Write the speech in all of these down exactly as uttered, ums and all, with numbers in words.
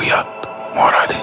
پوریا مرادی.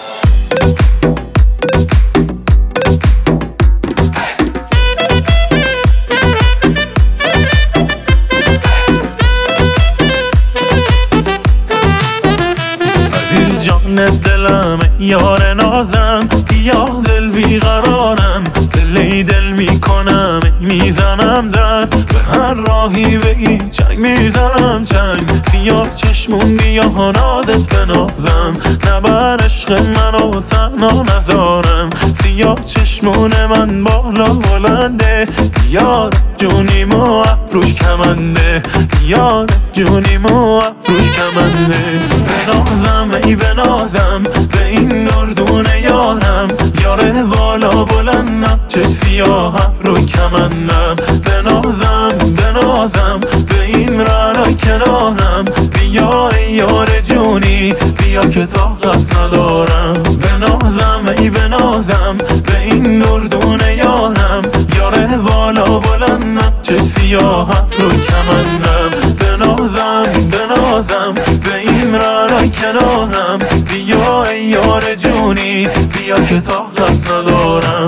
عزیز جان دلم یار نازم، یا دل بیقرارم، دلی دل میکنم میزنم در به هر راهی بگی چنگ میزنم چنگ. سیاه چشمون بیا نازت بنازم، نبر عشق منو تنها نذارم. سیاه چشمون من بالا بلنده، یار جونیمو ابروش کمنده، یار جونیمو ابروش کمنده. بنازم ای بنازم به این دردون یارم، یاره بالا بلندم چه سیاه ابرو کمندم. بنازم بنازم به این رعنا کنارم، بیا ای یار جونی بیا که طاقت ندارم. بنازم ای بنازم به این دردون یارم، یاره بالا بلندم چه سیاه ابرو کمندم. بنازم بنازم به این رعنا کنارم، بیا ای یار جونی بیا که طاقت ندارم.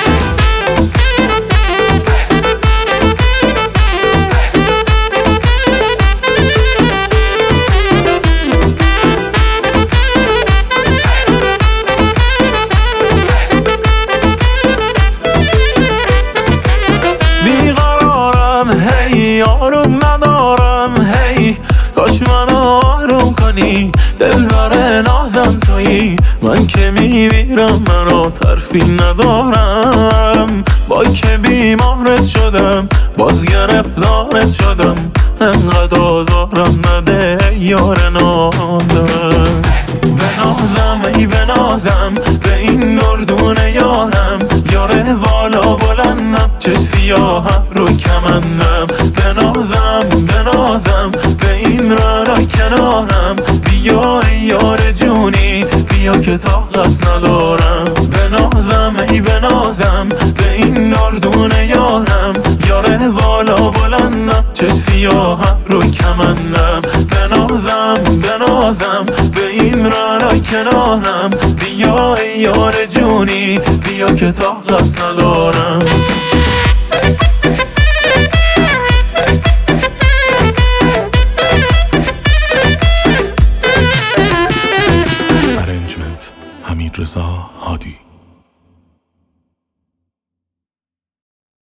هی آروم ندارم، هی کاش منو آروم کنی، دلبر نازم تویی، من که میمیرم منو ترفی ندارم. با که بیمارت شدم باز گرفتارت شدم، انقدر آزارم نده یار نازم. بنازم ای بنازم به این دردون یارم، یاره بالا بلندم چه سیاه ابرو کمندم. بنازم بنازم به این رعنا کنارم، بیا ای یار جونی بیا که طاقت ندارم. بنازم ای بنازم به این دردون یارم، یاره بالا بلندم چه سیاه ابرو کمندم. بنازم بنازم به این رعنا کنارم، بیا ای یار جونی بیا که طاقت ندارم.